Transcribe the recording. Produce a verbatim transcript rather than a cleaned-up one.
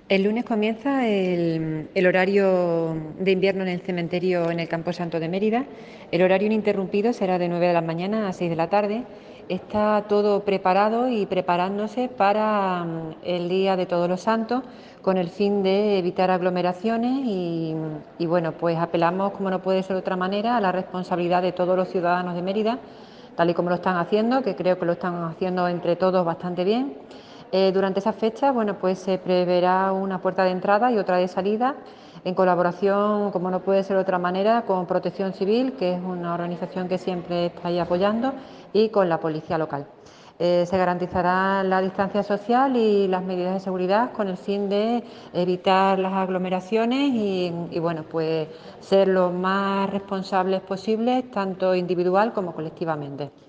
El lunes comienza el, el horario de invierno en el cementerio en el Camposanto de Mérida. El horario ininterrumpido será de nueve de la mañana a seis de la tarde. Está todo preparado y preparándose para mm, el Día de Todos los Santos, con el fin de evitar aglomeraciones y, y bueno, pues apelamos, como no puede ser de otra manera, a la responsabilidad de todos los ciudadanos de Mérida, tal y como lo están haciendo, que creo que lo están haciendo entre todos bastante bien. Eh, durante esa fecha, bueno, pues se preverá una puerta de entrada y otra de salida en colaboración, como no puede ser de otra manera, con Protección Civil, que es una organización que siempre está ahí apoyando, y con la policía local. Eh, se garantizará la distancia social y las medidas de seguridad con el fin de evitar las aglomeraciones y, y bueno, pues ser lo más responsables posibles, tanto individual como colectivamente.